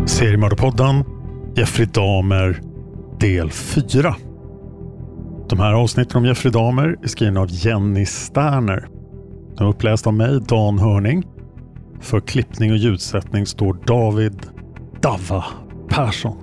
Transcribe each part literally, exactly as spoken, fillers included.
Seriemördarpodden, Jeffrey Dahmer, del fyra. De här avsnitten om Jeffrey Dahmer är skrivna av Jenny Sterner. De är upplästa av mig, Dan Hörning. För klippning och ljudsättning står David Dava Persson.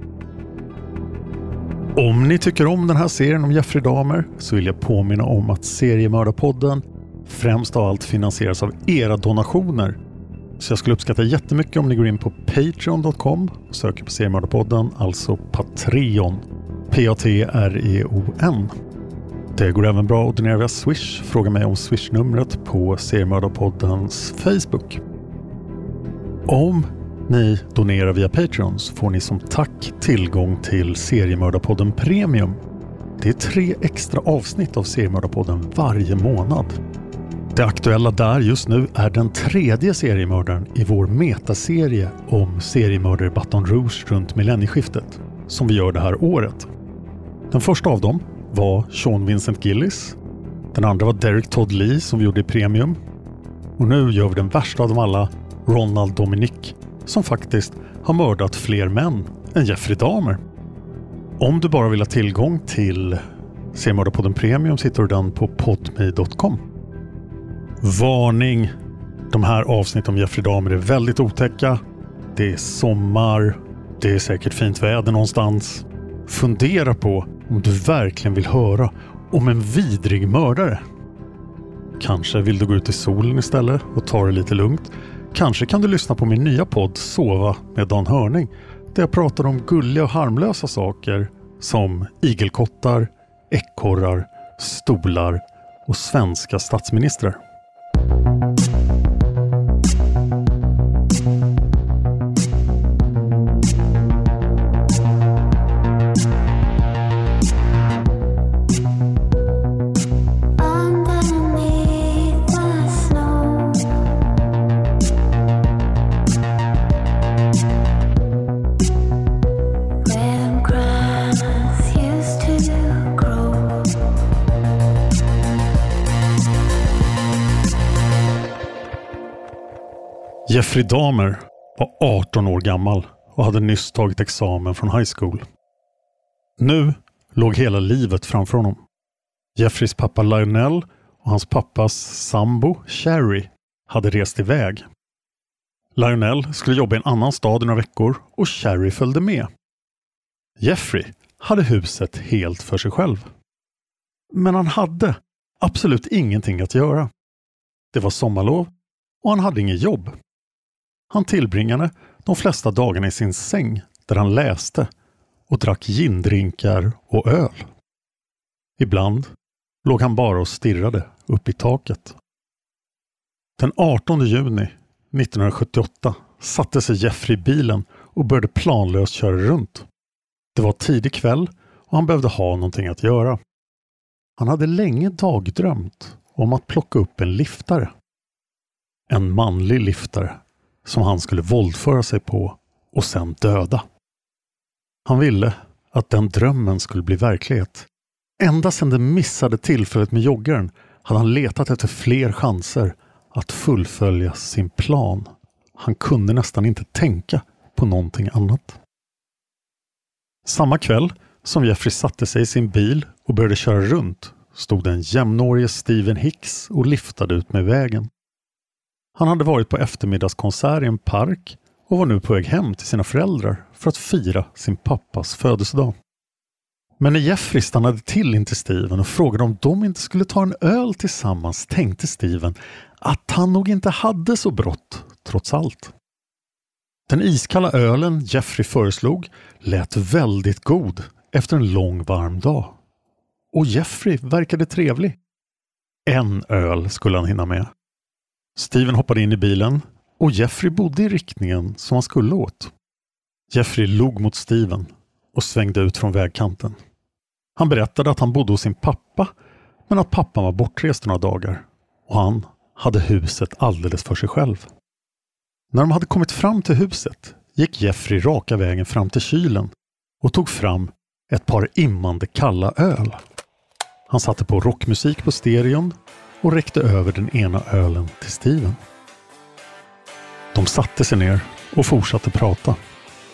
Om ni tycker om den här serien om Jeffrey Dahmer så vill jag påminna om att Seriemördarpodden främst av allt finansieras av era donationer. Så jag skulle uppskatta jättemycket om ni går in på patreon dot com och söker på Seriemördarpodden, alltså Patreon. P A T R E O N. Det går även bra att donera via Swish. Fråga mig om Swish-numret på Seriemördarpoddens Facebook. Om ni donerar via Patreon så får ni som tack tillgång till Seriemördarpodden Premium. Det är tre extra avsnitt av Seriemördarpodden varje månad. Det aktuella där just nu är den tredje seriemördaren i vår metaserie om seriemördare Baton Rouge runt millennieskiftet som vi gör det här året. Den första av dem var Sean Vincent Gillis. Den andra var Derek Todd Lee som vi gjorde i Premium. Och nu gör vi den värsta av dem alla, Ronald Dominic, som faktiskt har mördat fler män än Jeffrey Dahmer. Om du bara vill ha tillgång till Seriemördarpodden Premium sitter du den på podme dot com. Varning! De här avsnitten om Jeffrey Dahmer är väldigt otäcka. Det är sommar. Det är säkert fint väder någonstans. Fundera på om du verkligen vill höra om en vidrig mördare. Kanske vill du gå ut i solen istället och ta det lite lugnt. Kanske kan du lyssna på min nya podd Sova med Dan Hörning, där jag pratar om gulliga och harmlösa saker som igelkottar, ekorrar, stolar och svenska statsministrar. Jeffrey Dahmer var arton år gammal och hade nyss tagit examen från high school. Nu låg hela livet framför honom. Jeffreys pappa Lionel och hans pappas sambo Sherry hade rest iväg. Lionel skulle jobba i en annan stad i några veckor och Sherry följde med. Jeffrey hade huset helt för sig själv. Men han hade absolut ingenting att göra. Det var sommarlov och han hade inget jobb. Han tillbringade de flesta dagarna i sin säng där han läste och drack gindrinkar och öl. Ibland låg han bara och stirrade upp i taket. Den artonde juni nittonhundrasjuttioåtta satte sig Jeffrey i bilen och började planlöst köra runt. Det var tidig kväll och han behövde ha någonting att göra. Han hade länge dagdrömt om att plocka upp en liftare. En manlig liftare som han skulle våldföra sig på och sen döda. Han ville att den drömmen skulle bli verklighet. Ända sedan det missade tillfället med joggaren hade han letat efter fler chanser att fullfölja sin plan. Han kunde nästan inte tänka på någonting annat. Samma kväll som Jeffrey satte sig i sin bil och började köra runt stod den jämnårige Stephen Hicks och liftade ut med vägen. Han hade varit på eftermiddagskonsert i en park och var nu på väg hem till sina föräldrar för att fira sin pappas födelsedag. Men när Jeffrey stannade till in till Steven och frågade om de inte skulle ta en öl tillsammans tänkte Steven att han nog inte hade så brått trots allt. Den iskalla ölen Jeffrey föreslog lät väldigt god efter en lång varm dag. Och Jeffrey verkade trevlig. En öl skulle han hinna med. Steven hoppade in i bilen och Jeffrey bodde i riktningen som han skulle åt. Jeffrey log mot Steven och svängde ut från vägkanten. Han berättade att han bodde hos sin pappa men att pappan var bortrest några dagar och han hade huset alldeles för sig själv. När de hade kommit fram till huset gick Jeffrey raka vägen fram till kylen och tog fram ett par immande kalla öl. Han satte på rockmusik på stereon och räckte över den ena ölen till Steven. De satte sig ner och fortsatte prata.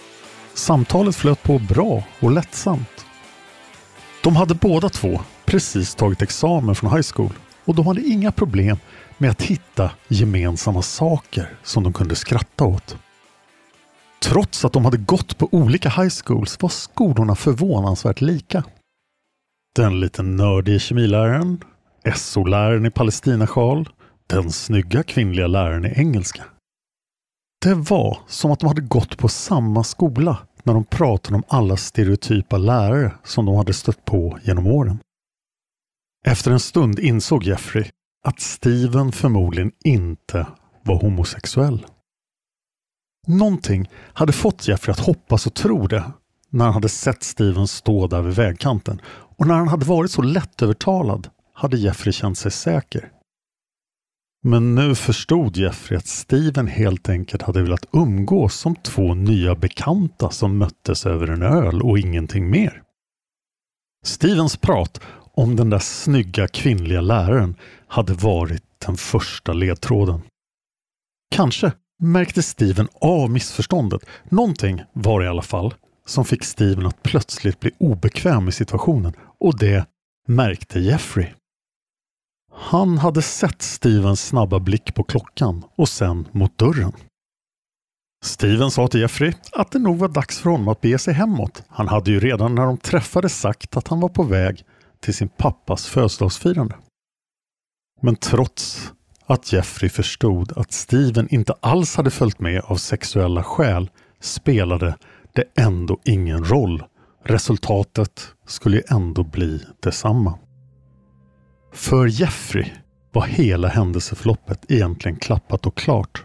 Samtalet flöt på bra och lättsamt. De hade båda två precis tagit examen från high school och de hade inga problem med att hitta gemensamma saker som de kunde skratta åt. Trots att de hade gått på olika high schools var skolorna förvånansvärt lika. Den lite nördiga kemiläraren, S O-läraren i palestinasjal, den snygga kvinnliga läraren i engelska. Det var som att de hade gått på samma skola när de pratade om alla stereotypa lärare som de hade stött på genom åren. Efter en stund insåg Jeffrey att Steven förmodligen inte var homosexuell. Någonting hade fått Jeffrey att hoppas och tro det när han hade sett Steven stå där vid vägkanten, och när han hade varit så lättövertalad hade Jeffrey känt sig säker. Men nu förstod Jeffrey att Steven helt enkelt hade velat umgås som två nya bekanta som möttes över en öl och ingenting mer. Stevens prat om den där snygga kvinnliga läraren hade varit den första ledtråden. Kanske märkte Steven av missförståndet. Någonting var i alla fall som fick Steven att plötsligt bli obekväm i situationen, och det märkte Jeffrey. Han hade sett Stevens snabba blick på klockan och sen mot dörren. Steven sa till Jeffrey att det nog var dags för honom att bege sig hemåt. Han hade ju redan när de träffades sagt att han var på väg till sin pappas födelsedagsfirande. Men trots att Jeffrey förstod att Steven inte alls hade följt med av sexuella skäl spelade det ändå ingen roll. Resultatet skulle ju ändå bli detsamma. För Jeffrey var hela händelseförloppet egentligen klappat och klart.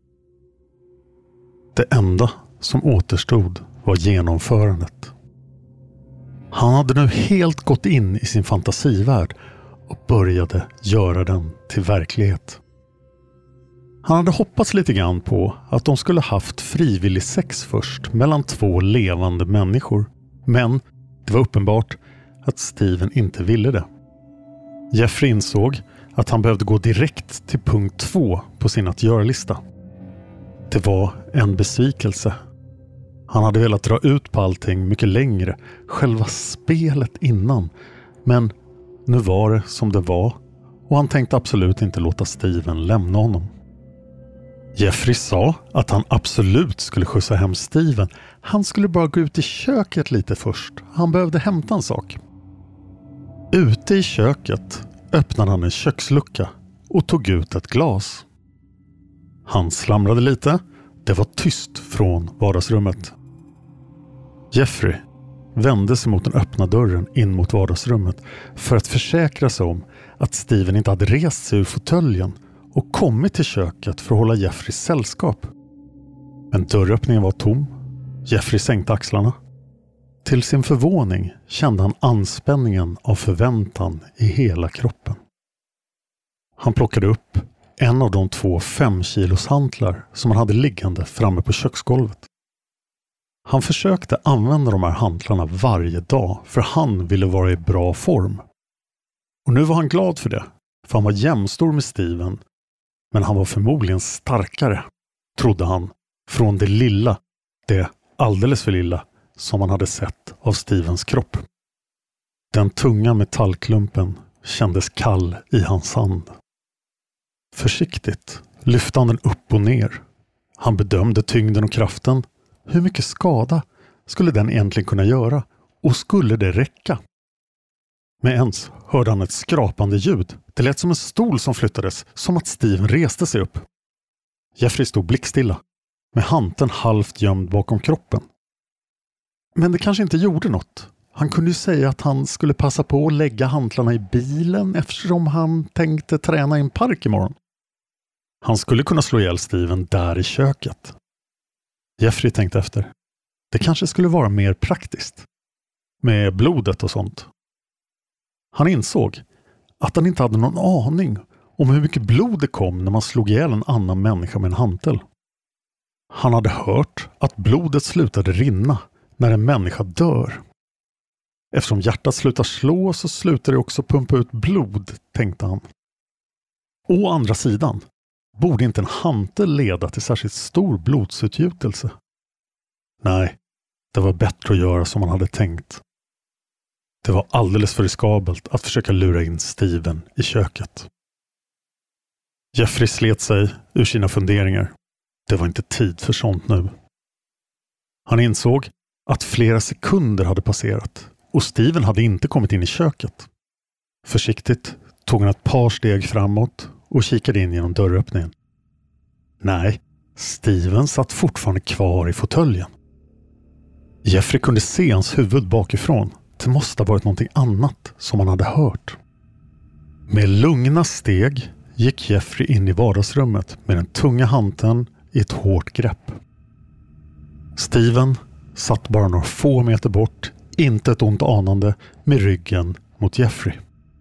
Det enda som återstod var genomförandet. Han hade nu helt gått in i sin fantasivärld och började göra den till verklighet. Han hade hoppats lite grann på att de skulle haft frivillig sex först mellan två levande människor, men det var uppenbart att Steven inte ville det. Jeffrey insåg att han behövde gå direkt till punkt två på sin att göra-lista. Det var en besvikelse. Han hade velat dra ut på allting mycket längre, själva spelet innan, men nu var det som det var och han tänkte absolut inte låta Steven lämna honom. Jeffrey sa att han absolut skulle skjutsa hem Steven. Han skulle bara gå ut i köket lite först. Han behövde hämta en sak. Ute i köket öppnade han en kökslucka och tog ut ett glas. Han slamrade lite. Det var tyst från vardagsrummet. Jeffrey vände sig mot den öppna dörren in mot vardagsrummet för att försäkra sig om att Steven inte hade rest sig ur fåtöljen och kommit till köket för att hålla Jeffreys sällskap. Men dörröppningen var tom. Jeffrey sänkte axlarna. Till sin förvåning kände han anspänningen av förväntan i hela kroppen. Han plockade upp en av de två fem kilos hantlar som han hade liggande framme på köksgolvet. Han försökte använda de här hantlarna varje dag för han ville vara i bra form. Och nu var han glad för det, för han var jämnstor med Steven, men han var förmodligen starkare, trodde han, från det lilla, det alldeles för lilla, som han hade sett av Stevens kropp. Den tunga metallklumpen kändes kall i hans hand. Försiktigt lyfte han den upp och ner. Han bedömde tyngden och kraften. Hur mycket skada skulle den egentligen kunna göra? Och skulle det räcka? Med ens hörde han ett skrapande ljud. Det lät som en stol som flyttades, som att Steven reste sig upp. Jeffrey stod blickstilla, med handen halvt gömd bakom kroppen. Men det kanske inte gjorde något. Han kunde ju säga att han skulle passa på att lägga hantlarna i bilen eftersom han tänkte träna i en park imorgon. Han skulle kunna slå ihjäl Steven där i köket. Jeffrey tänkte efter. Det kanske skulle vara mer praktiskt. Med blodet och sånt. Han insåg att han inte hade någon aning om hur mycket blod det kom när man slog ihjäl en annan människa med en hantel. Han hade hört att blodet slutade rinna när en människa dör. Eftersom hjärtat slutar slå så slutar det också pumpa ut blod, tänkte han. Å andra sidan borde inte en hantel leda till särskilt stor blodsutgjutelse. Nej, Det var bättre att göra som han hade tänkt. Det var alldeles för riskabelt att försöka lura in Steven i köket. Jeffrey slet sig ur sina funderingar. Det var inte tid för sånt nu. Han insåg att flera sekunder hade passerat och Steven hade inte kommit in i köket. Försiktigt tog han ett par steg framåt och kikade in genom dörröppningen. Nej, Steven satt fortfarande kvar i fåtöljen. Jeffrey kunde se hans huvud bakifrån. Det måste ha varit någonting annat som han hade hört. Med lugna steg gick Jeffrey in i vardagsrummet med den tunga handen i ett hårt grepp. Steven satt bara några få meter bort, inte ett ont anande, med ryggen mot Jeffrey.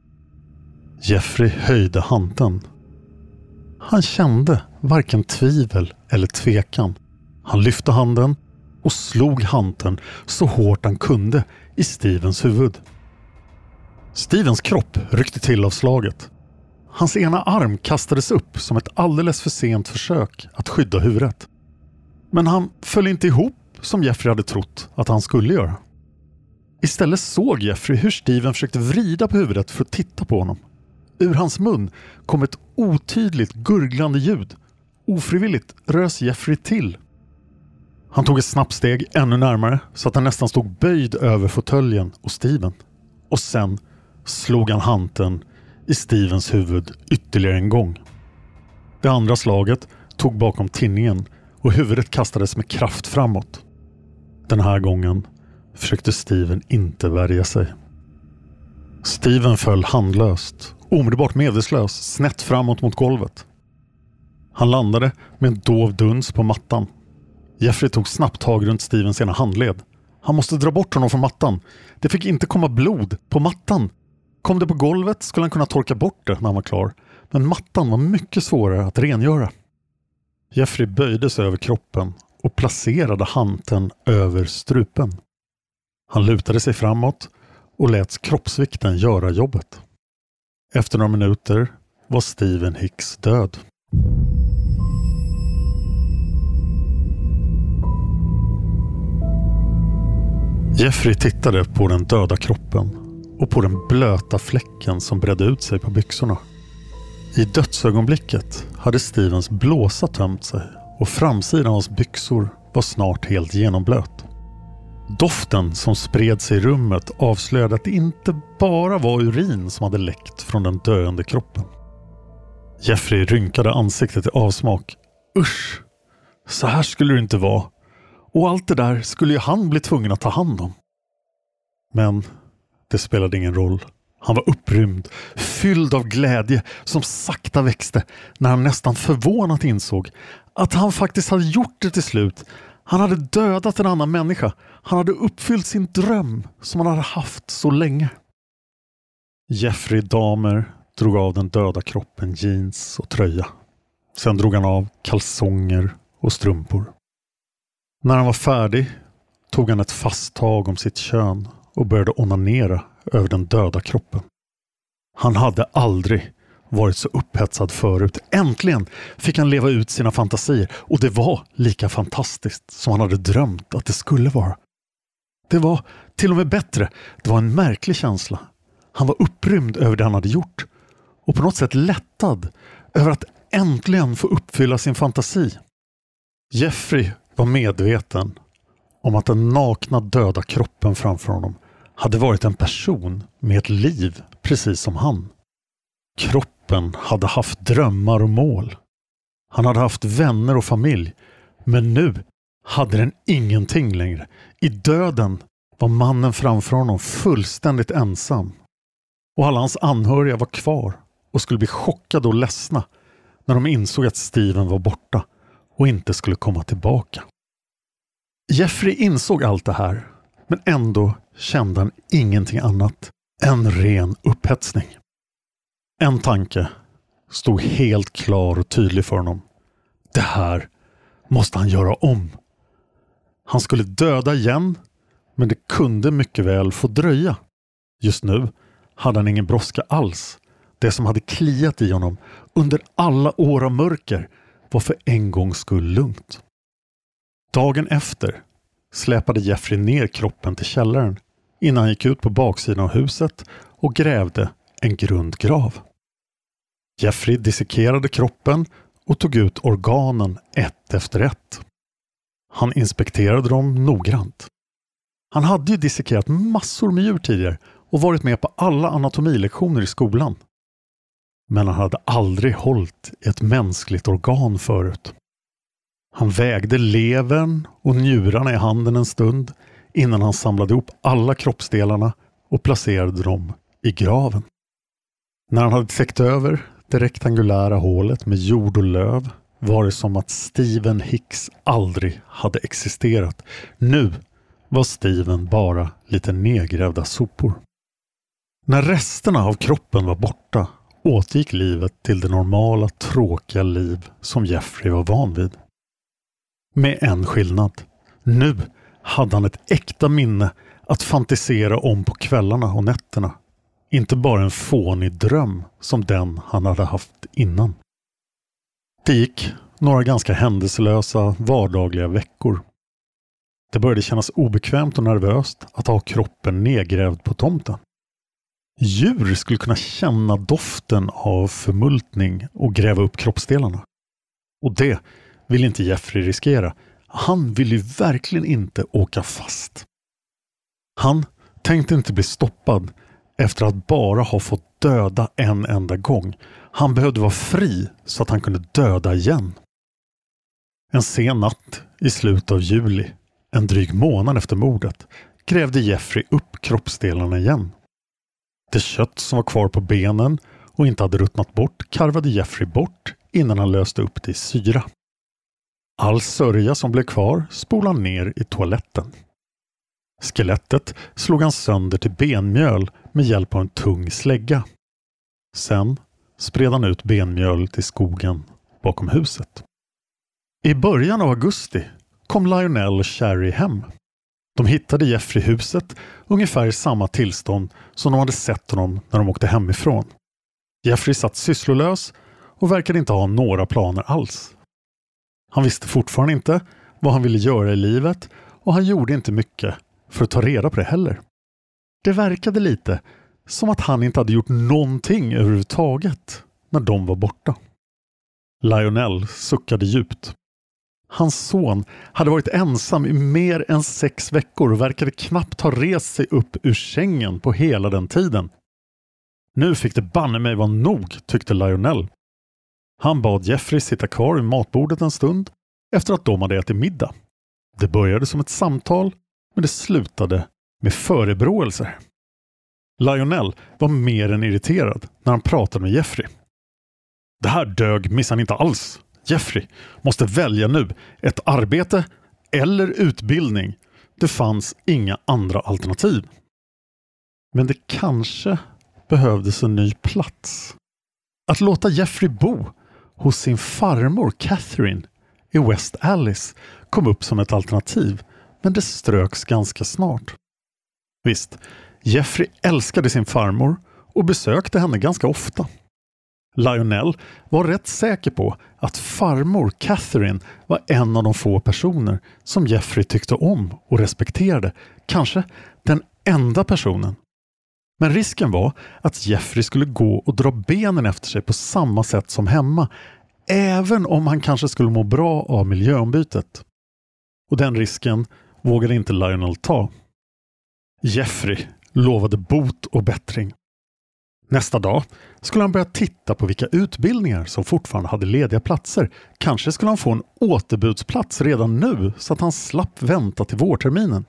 Jeffrey höjde handen. Han kände varken tvivel eller tvekan. Han lyfte handen och slog handen så hårt han kunde i Stevens huvud. Stevens kropp ryckte till av slaget. Hans ena arm kastades upp som ett alldeles för sent försök att skydda huvudet. Men han föll inte ihop som Jeffrey hade trott att han skulle göra. Istället såg Jeffrey hur Steven försökte vrida på huvudet för att titta på honom. Ur hans mun kom ett otydligt gurglande ljud. Ofrivilligt rös Jeffrey till. Han tog ett snabbt steg ännu närmare så att han nästan stod böjd över fåtöljen och Steven. Och sen slog han handen i Stevens huvud ytterligare en gång. Det andra slaget tog bakom tinningen och huvudet kastades med kraft framåt. Den här gången försökte Steven inte värja sig. Steven föll handlöst, omedelbart medvetslös, snett framåt mot golvet. Han landade med en dov duns på mattan. Jeffrey tog snabbt tag runt Stevens ena handled. Han måste dra bort honom från mattan. Det fick inte komma blod på mattan. Kom det på golvet skulle han kunna torka bort det när han var klar. Men mattan var mycket svårare att rengöra. Jeffrey böjde sig över kroppen och placerade handen över strupen. Han lutade sig framåt och lät kroppsvikten göra jobbet. Efter några minuter var Steven Hicks död. Jeffrey tittade på den döda kroppen och på den blöta fläcken som bredde ut sig på byxorna. I dödsögonblicket hade Stevens blåsa tömt sig och framsidan av hans byxor var snart helt genomblöt. Doften som spred sig i rummet avslöjade att det inte bara var urin som hade läckt från den döende kroppen. Jeffrey rynkade ansiktet i avsmak. Usch, så här skulle det inte vara. Och allt det där skulle ju han bli tvungen att ta hand om. Men det spelade ingen roll. Han var upprymd, fylld av glädje som sakta växte när han nästan förvånat insåg att han faktiskt hade gjort det till slut. Han hade dödat en annan människa. Han hade uppfyllt sin dröm som han hade haft så länge. Jeffrey Dahmer drog av den döda kroppen jeans och tröja. Sen drog han av kalsonger och strumpor. När han var färdig tog han ett fast tag om sitt kön och började onanera över den döda kroppen. Han hade aldrig varit så upphetsad förut. Äntligen fick han leva ut sina fantasier och det var lika fantastiskt som han hade drömt att det skulle vara. Det var till och med bättre. Det var en märklig känsla. Han var upprymd över det han hade gjort och på något sätt lättad över att äntligen få uppfylla sin fantasi. Jeffrey var medveten om att den nakna döda kroppen framför honom hade varit en person med ett liv precis som han. Kroppen hade haft drömmar och mål. Han hade haft vänner och familj. Men nu hade den ingenting längre. I döden var mannen framför honom fullständigt ensam. Och alla hans anhöriga var kvar och skulle bli chockade och ledsna när de insåg att Steven var borta och inte skulle komma tillbaka. Jeffrey insåg allt det här, men ändå kände han ingenting annat än ren upphetsning. En tanke stod helt klar och tydlig för honom. Det här måste han göra om. Han skulle döda igen, men det kunde mycket väl få dröja. Just nu hade han ingen brådska alls. Det som hade kliat i honom under alla år av mörker var för en gångs skull lugnt. Dagen efter släpade Jeffrey ner kroppen till källaren innan han gick ut på baksidan av huset och grävde en grund grav. Jeffrey dissekerade kroppen och tog ut organen ett efter ett. Han inspekterade dem noggrant. Han hade ju dissekerat massor med djur tidigare och varit med på alla anatomilektioner i skolan. Men han hade aldrig hållit i ett mänskligt organ förut. Han vägde levern och njurarna i handen en stund innan han samlade ihop alla kroppsdelarna och placerade dem i graven. När han hade täckt över det rektangulära hålet med jord och löv var det som att Stephen Hicks aldrig hade existerat. Nu var Stephen bara lite nedgrävda sopor. När resterna av kroppen var borta återgick livet till det normala, tråkiga liv som Jeffrey var van vid. Med en skillnad. Nu hade han ett äkta minne att fantisera om på kvällarna och nätterna. Inte bara en fånig dröm som den han hade haft innan. Det gick några ganska händelselösa, vardagliga veckor. Det började kännas obekvämt och nervöst att ha kroppen nedgrävd på tomten. Djur skulle kunna känna doften av förmultning och gräva upp kroppsdelarna. Och det vill inte Jeffrey riskera. Han vill ju verkligen inte åka fast. Han tänkte inte bli stoppad efter att bara ha fått döda en enda gång. Han behövde vara fri så att han kunde döda igen. En sen natt i slutet av juli, en dryg månad efter mordet, grävde Jeffrey upp kroppsdelarna igen. Det kött som var kvar på benen och inte hade ruttnat bort karvade Jeffrey bort innan han löste upp det i syra. All sörja som blev kvar spolade han ner i toaletten. Skelettet slog han sönder till benmjöl med hjälp av en tung slägga. Sen spred han ut benmjöl till skogen bakom huset. I början av augusti kom Lionel och Sherry hem. De hittade Jeffrey i huset ungefär i samma tillstånd som de hade sett honom när de åkte hemifrån. Jeffrey satt sysslolös och verkade inte ha några planer alls. Han visste fortfarande inte vad han ville göra i livet och han gjorde inte mycket för att ta reda på det heller. Det verkade lite som att han inte hade gjort någonting överhuvudtaget när de var borta. Lionel suckade djupt. Hans son hade varit ensam i mer än sex veckor och verkade knappt ha rest sig upp ur sängen på hela den tiden. Nu fick det banne mig vara nog, tyckte Lionel. Han bad Jeffrey sitta kvar vid matbordet en stund efter att de hade ätit middag. Det började som ett samtal, men det slutade med förebråelser. Lionel var mer än irriterad när han pratade med Jeffrey. Det här dög missar inte alls. Jeffrey måste välja nu ett arbete eller utbildning. Det fanns inga andra alternativ. Men det kanske behövdes en ny plats. Att låta Jeffrey bo hos sin farmor Catherine i West Alice kom upp som ett alternativ, men det ströks ganska snart. Visst, Jeffrey älskade sin farmor och besökte henne ganska ofta. Lionel var rätt säker på att farmor Catherine var en av de få personer som Jeffrey tyckte om och respekterade, kanske den enda personen. Men risken var att Jeffrey skulle gå och dra benen efter sig på samma sätt som hemma, även om han kanske skulle må bra av miljöombytet. Och den risken vågade inte Lionel ta. Jeffrey lovade bot och bättring. Nästa dag skulle han börja titta på vilka utbildningar som fortfarande hade lediga platser. Kanske skulle han få en återbudsplats redan nu så att han slapp vänta till vårterminen.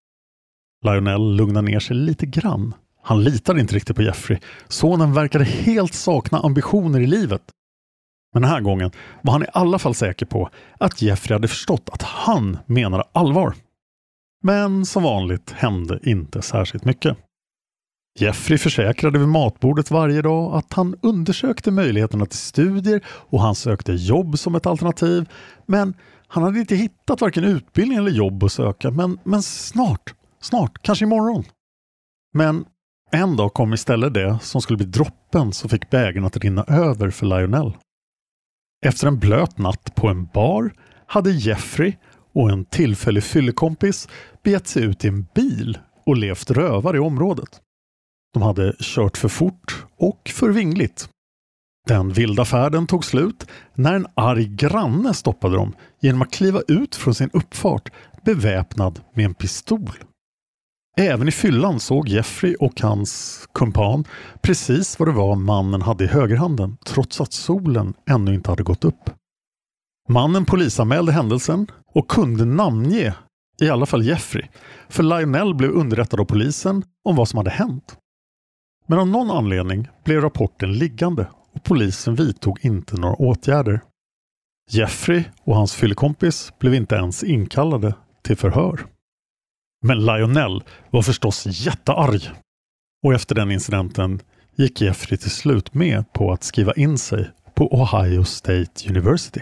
Lionel lugnade ner sig lite grann. Han litade inte riktigt på Jeffrey. Sonen verkade helt sakna ambitioner i livet. Men den här gången var han i alla fall säker på att Jeffrey hade förstått att han menade allvar. Men som vanligt hände inte särskilt mycket. Jeffrey försäkrade vid matbordet varje dag att han undersökte möjligheterna till studier och han sökte jobb som ett alternativ. Men han hade inte hittat varken utbildning eller jobb att söka. Men, men snart, snart, kanske imorgon. Men en dag kom istället det som skulle bli droppen som fick bägaren att rinna över för Lionel. Efter en blöt natt på en bar hade Jeffrey och en tillfällig fyllekompis begett sig ut i en bil och levt rövare i området. De hade kört för fort och för vingligt. Den vilda färden tog slut när en arg granne stoppade dem genom att kliva ut från sin uppfart beväpnad med en pistol. Även i fyllan såg Jeffrey och hans kumpan precis vad det var mannen hade i högerhanden, trots att solen ännu inte hade gått upp. Mannen polisanmälde händelsen och kunde namnge i alla fall Jeffrey, för Lionel blev underrättad av polisen om vad som hade hänt. Men av någon anledning blev rapporten liggande och polisen vidtog inte några åtgärder. Jeffrey och hans fyllekompis blev inte ens inkallade till förhör. Men Lionel var förstås jättearg. Och efter den incidenten gick Jeffrey till slut med på att skriva in sig på Ohio State University.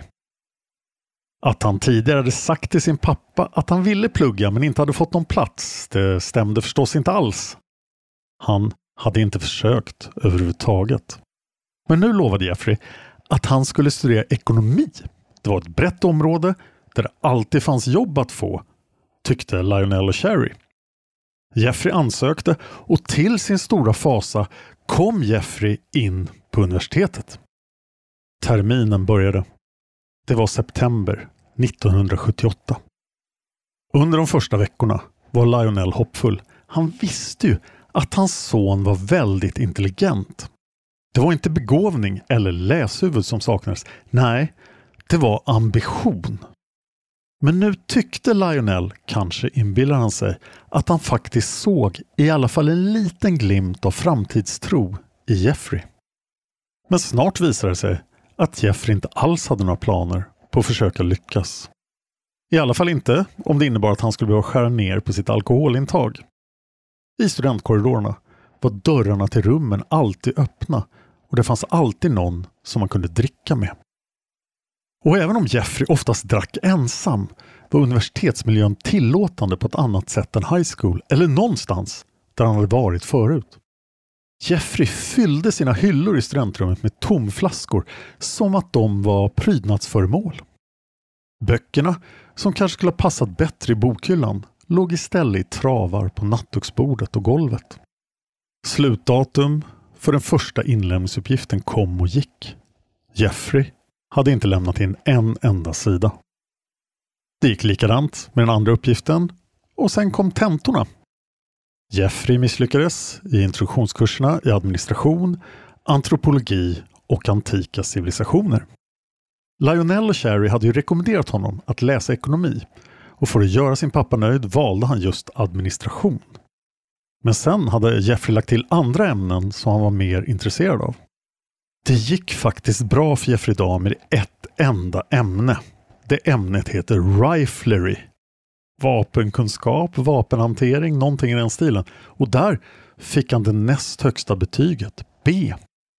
Att han tidigare hade sagt till sin pappa att han ville plugga men inte hade fått någon plats, det stämde förstås inte alls. Han hade inte försökt överhuvudtaget. Men nu lovade Jeffrey att han skulle studera ekonomi. Det var ett brett område där det alltid fanns jobb att få, tyckte Lionel och Sherry. Jeffrey ansökte och till sin stora fasa kom Jeffrey in på universitetet. Terminen började. Det var september nittonhundrasjuttioåtta. Under de första veckorna var Lionel hoppfull. Han visste ju att hans son var väldigt intelligent. Det var inte begåvning eller läshuvud som saknades. Nej, det var ambition. Men nu tyckte Lionel, kanske inbillar han sig, att han faktiskt såg i alla fall en liten glimt av framtidstro i Jeffrey. Men snart visade det sig att Jeffrey inte alls hade några planer på att försöka lyckas. I alla fall inte om det innebar att han skulle behöva skära ner på sitt alkoholintag. I studentkorridorerna var dörrarna till rummen alltid öppna och det fanns alltid någon som man kunde dricka med. Och även om Jeffrey oftast drack ensam var universitetsmiljön tillåtande på ett annat sätt än high school eller någonstans där han hade varit förut. Jeffrey fyllde sina hyllor i studentrummet med tomflaskor som att de var prydnadsföremål. Böckerna, som kanske skulle ha passat bättre i bokhyllan, låg istället i travar på nattduksbordet och golvet. Slutdatum för den första inlämningsuppgiften kom och gick. Jeffrey hade inte lämnat in en enda sida. Det gick likadant med den andra uppgiften och sen kom tentorna. Jeffrey misslyckades i introduktionskurserna i administration, antropologi och antika civilisationer. Lionel och Sherry hade ju rekommenderat honom att läsa ekonomi och för att göra sin pappa nöjd valde han just administration. Men sen hade Jeffrey lagt till andra ämnen som han var mer intresserad av. Det gick faktiskt bra för Jeffrey Dahmer i ett enda ämne. Det ämnet heter riflery. Vapenkunskap, vapenhantering, någonting i den stilen. Och där fick han det näst högsta betyget, B.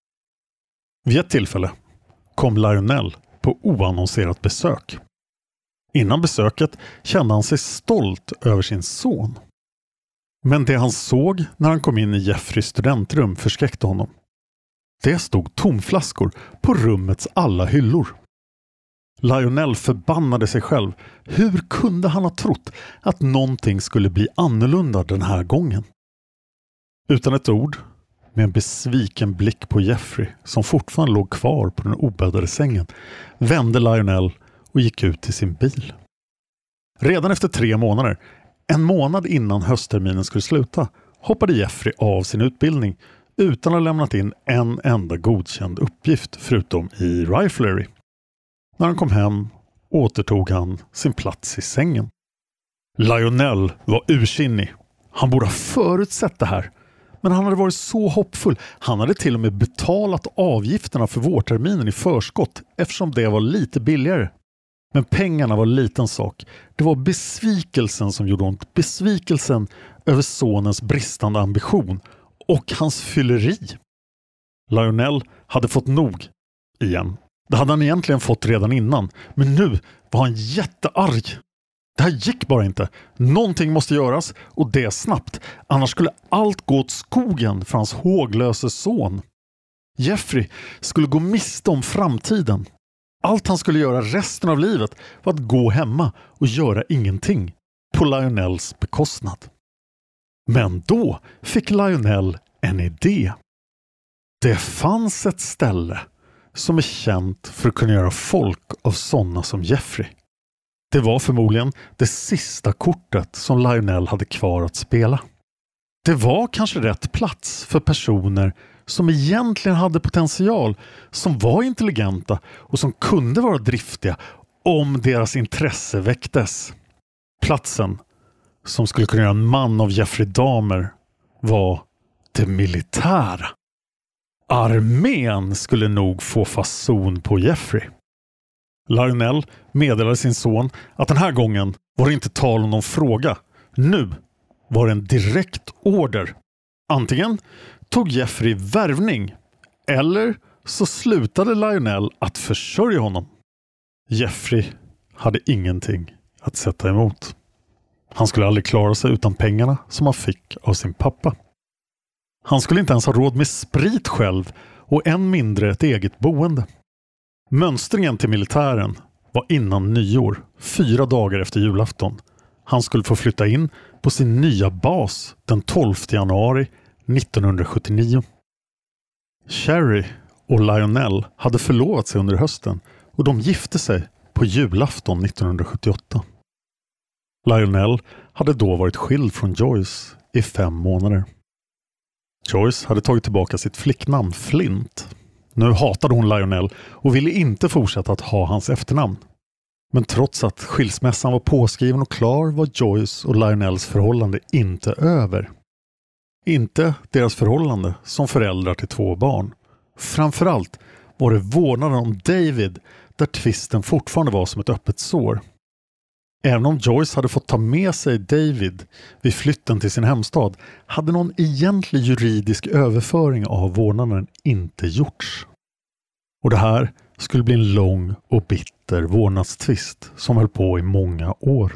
Vid ett tillfälle kom Lionel på oannonserat besök. Innan besöket kände han sig stolt över sin son. Men det han såg när han kom in i Jeffreys studentrum förskräckte honom. Det stod tomflaskor på rummets alla hyllor. Lionel förbannade sig själv. Hur kunde han ha trott att någonting skulle bli annorlunda den här gången? Utan ett ord, med en besviken blick på Jeffrey som fortfarande låg kvar på den obäddade sängen, vände Lionel och gick ut till sin bil. Redan efter tre månader, en månad innan höstterminen skulle sluta, hoppade Jeffrey av sin utbildning utan att ha lämnat in en enda godkänd uppgift förutom i riflery. När han kom hem återtog han sin plats i sängen. Lionel var ursinnig. Han borde ha förutsett det här. Men han hade varit så hoppfull. Han hade till och med betalat avgifterna för vårterminen i förskott eftersom det var lite billigare. Men pengarna var en liten sak. Det var besvikelsen som gjorde ont. Besvikelsen över sonens bristande ambition och hans fylleri. Lionel hade fått nog igen. Det hade han egentligen fått redan innan. Men nu var han jättearg. Det här gick bara inte. Någonting måste göras och det snabbt. Annars skulle allt gå åt skogen för hans håglöse son. Jeffrey skulle gå miste om framtiden. Allt han skulle göra resten av livet var att gå hemma och göra ingenting på Lionels bekostnad. Men då fick Lionel en idé. Det fanns ett ställe som är känt för att kunna göra folk av sådana som Jeffrey. Det var förmodligen det sista kortet som Lionel hade kvar att spela. Det var kanske rätt plats för personer som egentligen hade potential, som var intelligenta och som kunde vara driftiga om deras intresse väcktes. Platsen som skulle kunna göra en man av Jeffrey Dahmer var det militära. Armén skulle nog få fason på Jeffrey. Lionel meddelade sin son att den här gången var det inte tal om någon fråga. Nu var det en direkt order. Antingen tog Jeffrey värvning eller så slutade Lionel att försörja honom. Jeffrey hade ingenting att sätta emot. Han skulle aldrig klara sig utan pengarna som han fick av sin pappa. Han skulle inte ens ha råd med sprit själv och än mindre ett eget boende. Mönstringen till militären var innan nyår, fyra dagar efter julafton. Han skulle få flytta in på sin nya bas den tolfte januari nittonhundrasjuttionio. Sherry och Lionel hade förlovat sig under hösten och de gifte sig på julafton nittonhundrasjuttioåtta. Lionel hade då varit skild från Joyce i fem månader. Joyce hade tagit tillbaka sitt flicknamn Flint. Nu hatade hon Lionel och ville inte fortsätta att ha hans efternamn. Men trots att skilsmässan var påskriven och klar var Joyce och Lionels förhållande inte över. Inte deras förhållande som föräldrar till två barn. Framförallt var det vårdnaden om David där tvisten fortfarande var som ett öppet sår. Även om Joyce hade fått ta med sig David vid flytten till sin hemstad hade någon egentlig juridisk överföring av vårdnaden inte gjorts. Och det här skulle bli en lång och bitter vårdnadstvist som höll på i många år.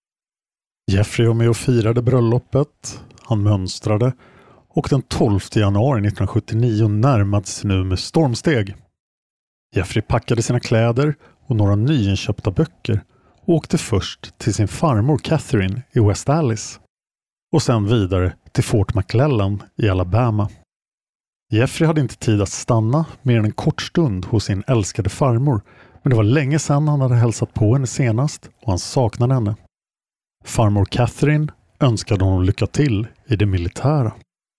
Jeffrey var med och firade bröllopet, han mönstrade och den tolfte januari nittonhundrasjuttionio närmade sig nu med stormsteg. Jeffrey packade sina kläder och några nyinköpta böcker och åkte först till sin farmor Catherine i West Allis och sen vidare till Fort McClellan i Alabama. Jeffrey hade inte tid att stanna mer än en kort stund hos sin älskade farmor, men det var länge sedan han hade hälsat på henne senast och han saknade henne. Farmor Catherine önskade honom lycka till i det militära.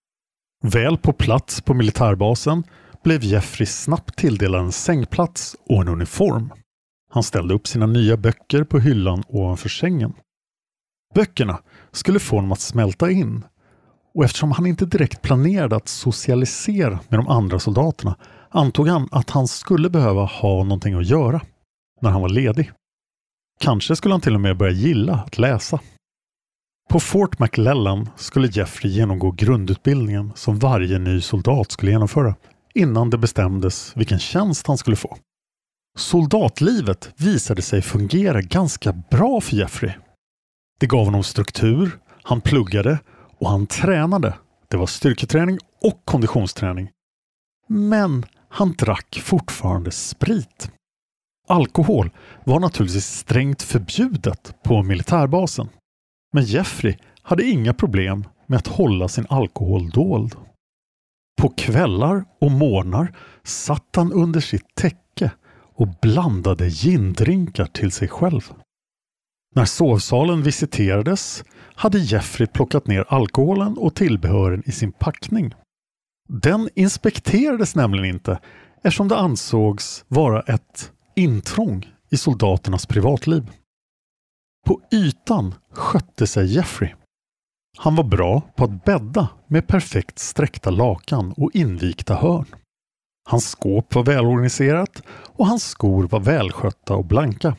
Väl på plats på militärbasen blev Jeffrey snabbt tilldelad en sängplats och en uniform. Han ställde upp sina nya böcker på hyllan ovanför sängen. Böckerna skulle få honom att smälta in. Och eftersom han inte direkt planerade att socialisera med de andra soldaterna antog han att han skulle behöva ha någonting att göra när han var ledig. Kanske skulle han till och med börja gilla att läsa. På Fort McClellan skulle Jeffrey genomgå grundutbildningen som varje ny soldat skulle genomföra innan det bestämdes vilken tjänst han skulle få. Soldatlivet visade sig fungera ganska bra för Jeffrey. Det gav honom struktur, han pluggade och han tränade. Det var styrketräning och konditionsträning. Men han drack fortfarande sprit. Alkohol var naturligtvis strängt förbjudet på militärbasen. Men Jeffrey hade inga problem med att hålla sin alkohol dold. På kvällar och morgnar satt han under sitt täcke och blandade gindrinkar till sig själv. När sovsalen visiterades hade Jeffrey plockat ner alkoholen och tillbehören i sin packning. Den inspekterades nämligen inte eftersom det ansågs vara ett intrång i soldaternas privatliv. På ytan skötte sig Jeffrey. Han var bra på att bädda med perfekt sträckta lakan och invikta hörn. Hans skåp var välorganiserat och hans skor var välskötta och blanka.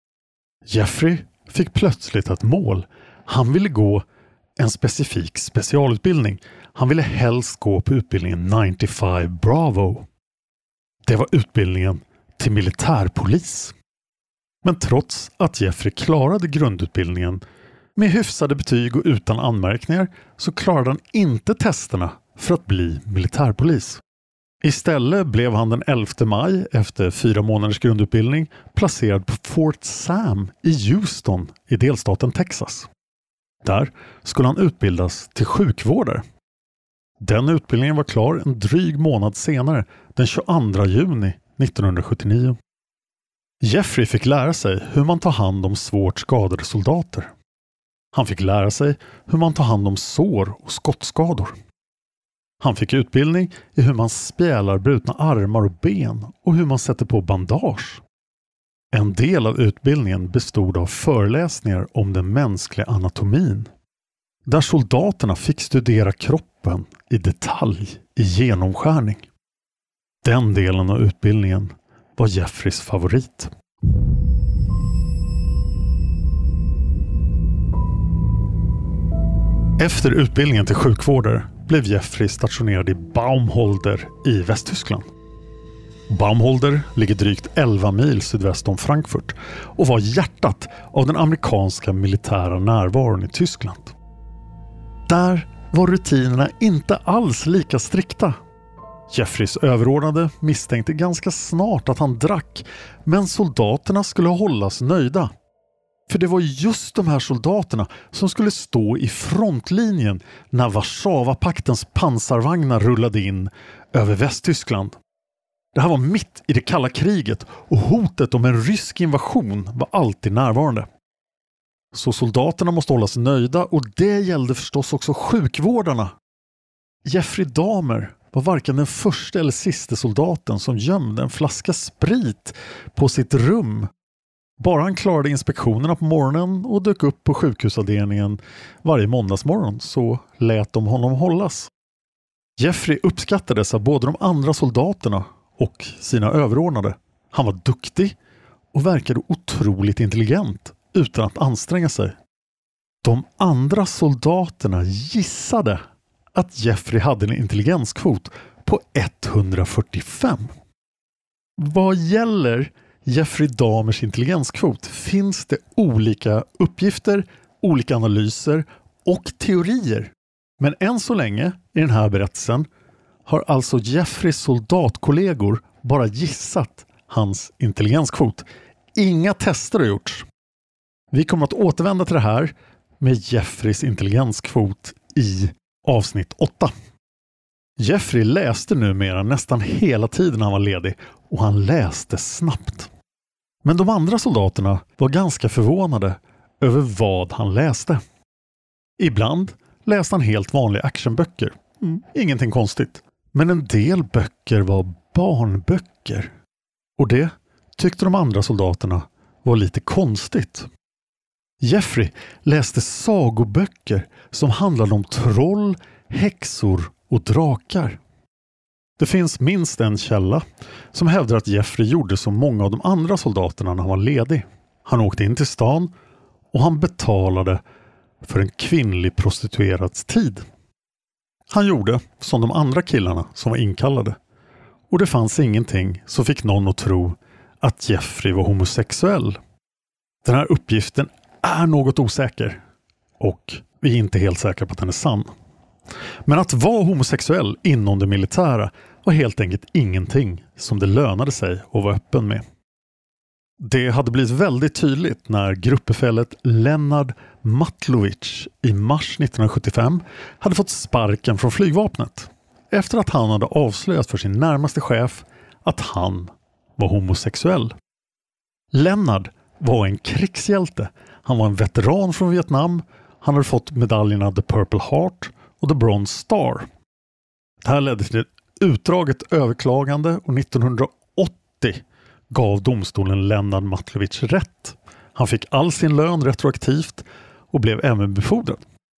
Jeffrey fick plötsligt ett mål. Han ville gå en specifik specialutbildning. Han ville helst gå på utbildningen nittiofem Bravo. Det var utbildningen till militärpolis. Men trots att Jeffrey klarade grundutbildningen med hyfsade betyg och utan anmärkningar så klarade han inte testerna för att bli militärpolis. Istället blev han den elfte maj efter fyra månaders grundutbildning placerad på Fort Sam i Houston i delstaten Texas. Där skulle han utbildas till sjukvårdare. Den utbildningen var klar en dryg månad senare, den tjugoandra juni nittonhundrasjuttionio. Jeffrey fick lära sig hur man tar hand om svårt skadade soldater. Han fick lära sig hur man tar hand om sår och skottskador. Han fick utbildning i hur man spjälar brutna armar och ben och hur man sätter på bandage. En del av utbildningen bestod av föreläsningar om den mänskliga anatomin, där soldaterna fick studera kroppen i detalj i genomskärning. Den delen av utbildningen var Jeffreys favorit. Efter utbildningen till sjukvårdare blev Jeffrey stationerad i Baumholder i Västtyskland. Baumholder ligger drygt elva mil sydväst om Frankfurt och var hjärtat av den amerikanska militära närvaron i Tyskland. Där var rutinerna inte alls lika strikta. Jeffreys överordnade misstänkte ganska snart att han drack, men soldaterna skulle hållas nöjda. För det var just de här soldaterna som skulle stå i frontlinjen när Warszawapaktens pansarvagnar rullade in över Västtyskland. Det här var mitt i det kalla kriget och hotet om en rysk invasion var alltid närvarande. Så soldaterna måste hållas nöjda, och det gällde förstås också sjukvårdarna. Jeffrey Dahmer var varken den första eller sista soldaten som gömde en flaska sprit på sitt rum. Bara han klarade inspektionerna på morgonen och dök upp på sjukhusavdelningen varje måndagsmorgon, så lät de honom hållas. Jeffrey uppskattades av både de andra soldaterna och sina överordnade. Han var duktig och verkade otroligt intelligent utan att anstränga sig. De andra soldaterna gissade att Jeffrey hade en intelligenskvot på etthundrafyrtiofem. Vad gäller Jeffrey Dahmers intelligenskvot finns det olika uppgifter, olika analyser och teorier. Men än så länge i den här berättelsen har alltså Jeffreys soldatkollegor bara gissat hans intelligenskvot. Inga tester har gjorts. Vi kommer att återvända till det här med Jeffreys intelligenskvot i avsnitt åtta. Jeffrey läste numera nästan hela tiden han var ledig, och han läste snabbt. Men de andra soldaterna var ganska förvånade över vad han läste. Ibland läste han helt vanliga actionböcker. Mm, ingenting konstigt. Men en del böcker var barnböcker. Och det tyckte de andra soldaterna var lite konstigt. Jeffrey läste sagoböcker som handlade om troll, häxor och drakar. Det finns minst en källa som hävdar att Jeffrey gjorde som många av de andra soldaterna när han var ledig. Han åkte in till stan och han betalade för en kvinnlig prostituerads tid. Han gjorde som de andra killarna som var inkallade. Och det fanns ingenting som fick någon att tro att Jeffrey var homosexuell. Den här uppgiften är något osäker, och vi är inte helt säkra på att den är sann. Men att vara homosexuell inom det militära var helt enkelt ingenting som det lönade sig att vara öppen med. Det hade blivit väldigt tydligt när gruppbefälet Leonard Matlovich i mars nittonhundrasjuttiofem hade fått sparken från flygvapnet efter att han hade avslöjat för sin närmaste chef att han var homosexuell. Leonard var en krigshjälte. Han var en veteran från Vietnam. Han hade fått medaljerna The Purple Heart och The Bronze Star. Det här ledde till ett utdraget överklagande, och nittonhundraåttio gav domstolen Leonard Matlovich rätt. Han fick all sin lön retroaktivt och blev även befordrad.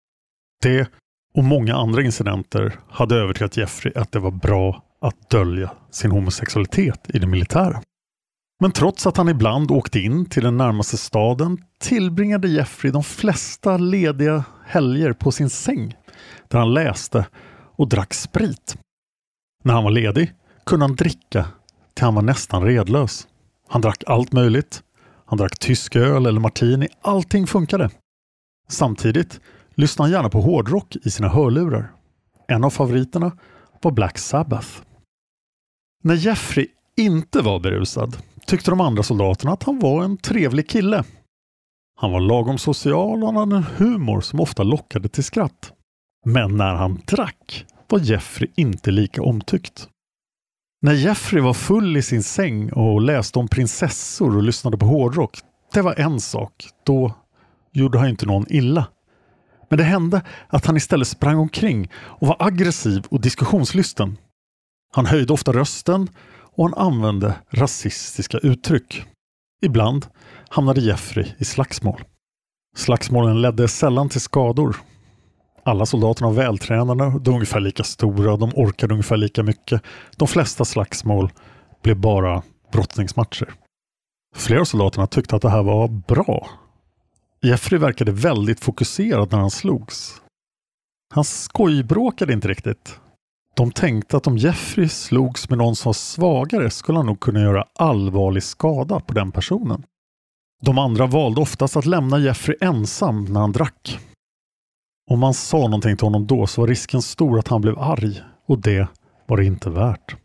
Det och många andra incidenter hade övertygat Jeffrey att det var bra att dölja sin homosexualitet i det militära. Men trots att han ibland åkte in till den närmaste staden tillbringade Jeffrey de flesta lediga helger på sin säng, där han läste och drack sprit. När han var ledig kunde han dricka till han var nästan redlös. Han drack allt möjligt. Han drack tysk öl eller martini. Allting funkade. Samtidigt lyssnade han gärna på hårdrock i sina hörlurar. En av favoriterna var Black Sabbath. När Jeffrey inte var berusad tyckte de andra soldaterna att han var en trevlig kille. Han var lagom social och han hade en humor som ofta lockade till skratt. Men när han drack var Jeffrey inte lika omtyckt. När Jeffrey var full i sin säng och läste om prinsessor och lyssnade på hårdrock, det var en sak. Då gjorde han inte någon illa. Men det hände att han istället sprang omkring och var aggressiv och diskussionslysten. Han höjde ofta rösten och han använde rasistiska uttryck. Ibland hamnade Jeffrey i slagsmål. Slagsmålen ledde sällan till skador. Alla soldaterna var vältränade, de var ungefär lika stora, de orkade ungefär lika mycket. De flesta slagsmål blev bara brottningsmatcher. Flera av soldaterna tyckte att det här var bra. Jeffrey verkade väldigt fokuserad när han slogs. Han skojbråkade inte riktigt. De tänkte att om Jeffrey slogs med någon som var svagare skulle han nog kunna göra allvarlig skada på den personen. De andra valde oftast att lämna Jeffrey ensam när han drack. Om man sa någonting till honom då så var risken stor att han blev arg, och det var det inte värt.